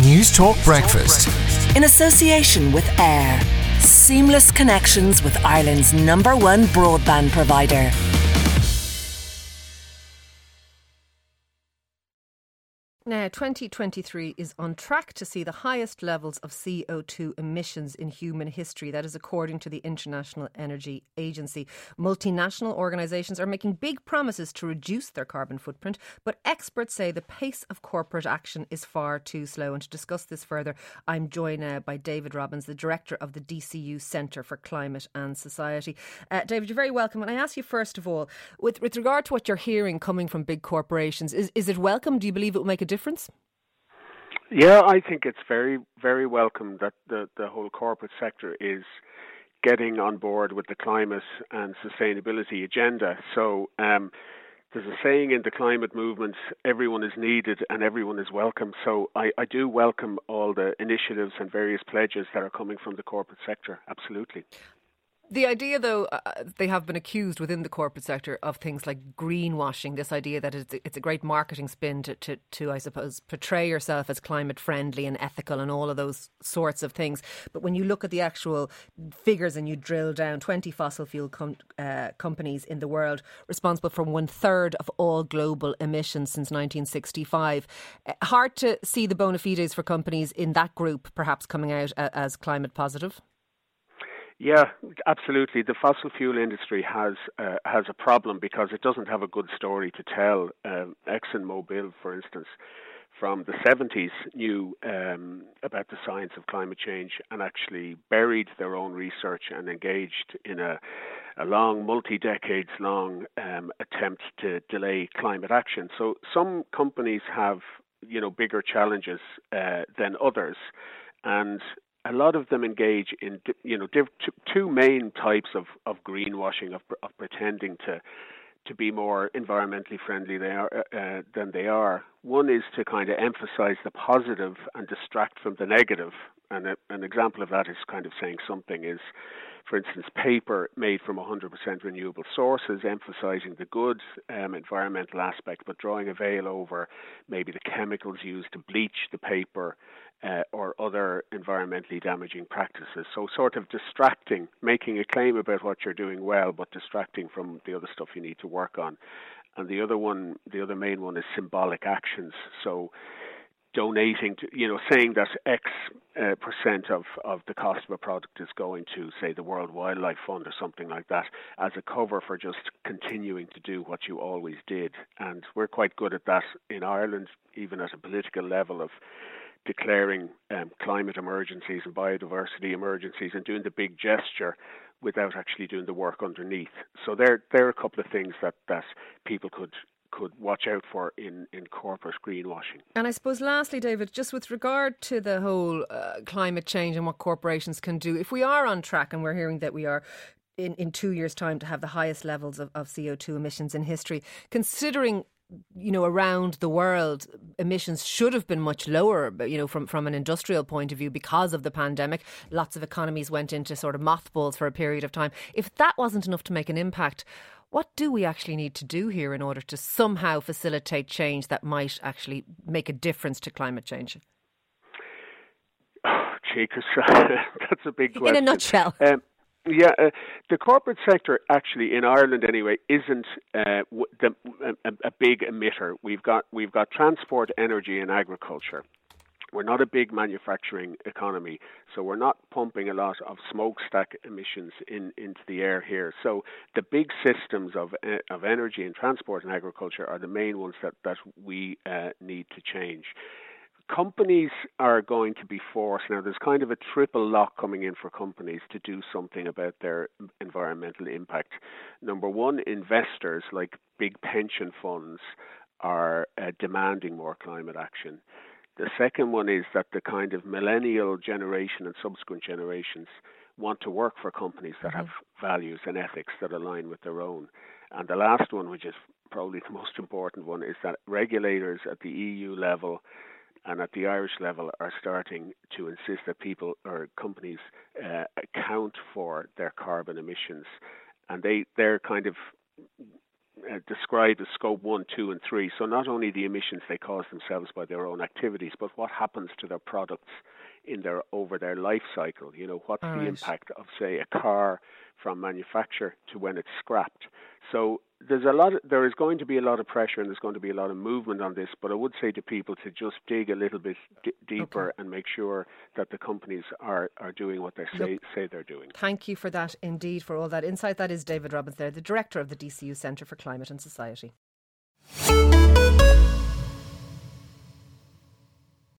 News Talk Breakfast. In association with AIR. Seamless connections with Ireland's #1 broadband provider. Now, 2023 is on track to see the highest levels of CO2 emissions in human history. That is according to the International Energy Agency. Multinational organisations are making big promises to reduce their carbon footprint, but experts say the pace of corporate action is far too slow. And to discuss this further, I'm joined now by David Robbins, the Director of the DCU Centre for Climate and Society. David, you're very welcome. And I ask you first of all, with regard to what you're hearing coming from big corporations, is it welcome? Do you believe it will make a difference? Yeah, I think it's very, very welcome that the whole corporate sector is getting on board with the climate and sustainability agenda. So there's a saying in the climate movement, everyone is needed and everyone is welcome. So I do welcome all the initiatives and various pledges that are coming from the corporate sector. Absolutely. The idea, though, they have been accused within the corporate sector of things like greenwashing, this idea that it's a great marketing spin to, I suppose, portray yourself as climate friendly and ethical and all of those sorts of things. But when you look at the actual figures and you drill down, 20 fossil fuel companies in the world responsible for 1/3 of all global emissions since 1965. Hard to see the bona fides for companies in that group perhaps coming out as climate positive. Yeah, absolutely. The fossil fuel industry has a problem because it doesn't have a good story to tell. ExxonMobil, for instance, from the 70s knew about the science of climate change and actually buried their own research and engaged in a long, multi-decades-long attempt to delay climate action. So some companies have, bigger challenges than others, and a lot of them engage in, two main types of greenwashing, of pretending to be more environmentally friendly than they are. One is to kind of emphasize the positive and distract from the negative. And an example of that is kind of saying something is, for instance, paper made from 100% renewable sources, emphasizing the good environmental aspect, but drawing a veil over maybe the chemicals used to bleach the paper or other environmentally damaging practices. So sort of distracting, making a claim about what you're doing well, but distracting from the other stuff you need to work on. And the other main one is symbolic actions. So donating to, saying that X percent of the cost of a product is going to, say, the World Wildlife Fund or something like that, as a cover for just continuing to do what you always did. And we're quite good at that in Ireland, even at a political level, of declaring climate emergencies and biodiversity emergencies and doing the big gesture without actually doing the work underneath. So there are a couple of things that people could watch out for in corporate greenwashing. And I suppose lastly, David, just with regard to the whole climate change and what corporations can do, if we are on track, and we're hearing that we are in 2 years' time to have the highest levels of CO2 emissions in history, considering around the world, emissions should have been much lower, from an industrial point of view because of the pandemic. Lots of economies went into sort of mothballs for a period of time. If that wasn't enough to make an impact, what do we actually need to do here in order to somehow facilitate change that might actually make a difference to climate change? Oh, Jesus, that's a big question. In a nutshell. The corporate sector actually in Ireland anyway isn't a big emitter. We've got transport, energy, and agriculture. We're not a big manufacturing economy, so we're not pumping a lot of smokestack emissions into the air here. So the big systems of energy and transport and agriculture are the main ones that we need to change. Companies are going to be forced. Now, there's kind of a triple lock coming in for companies to do something about their environmental impact. Number one, investors like big pension funds are demanding more climate action. The second one is that the kind of millennial generation and subsequent generations want to work for companies that have values and ethics that align with their own. And the last one, which is probably the most important one, is that regulators at the EU level and at the Irish level are starting to insist that people or companies account for their carbon emissions. And they're kind of described as scope 1, 2 and 3. So not only the emissions they cause themselves by their own activities, but what happens to their products over their life cycle. What's the impact of, say, a car from manufacture to when it's scrapped. So there is going to be a lot of pressure and there's going to be a lot of movement on this, but I would say to people to just dig a little bit deeper and make sure that the companies are doing what they say they're doing. Thank you for that indeed, for all that insight. That is David Robbins there, the Director of the DCU Centre for Climate and Society.